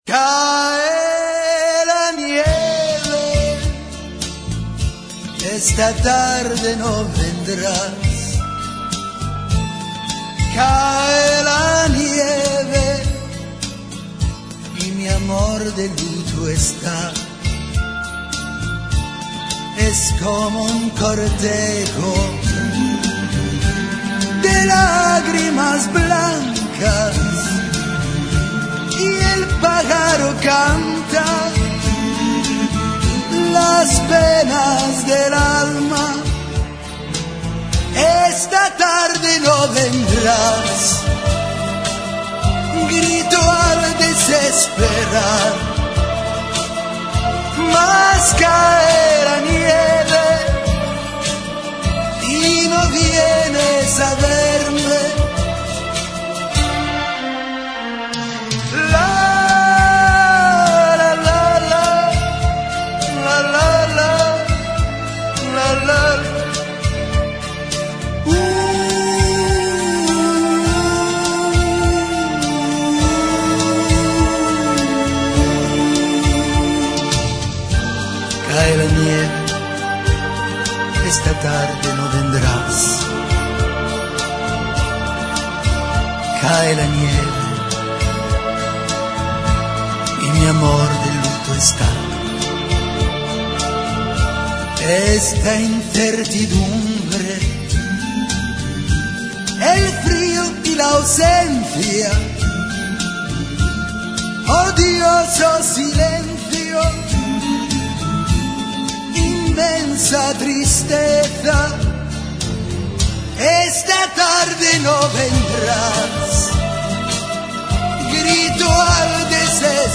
Cae la nieve, esta tarde no vendrás. Cae la nieve y mi amor de luto está. Es como un cortejo de lágrimas blancas y el pájaro canta las penas del alma. Esta tarde no vendrás, grito al desesperar, mas cae la nieve y no vienes a verme. Cae la nieve, esta tarde no vendrás. Cae la nieve y mi amor de luto está. Esta incertidumbre, el frío y la ausencia, odioso silencio, inmensa tristeza. Esta tarde no vendrás, grito al desesperar,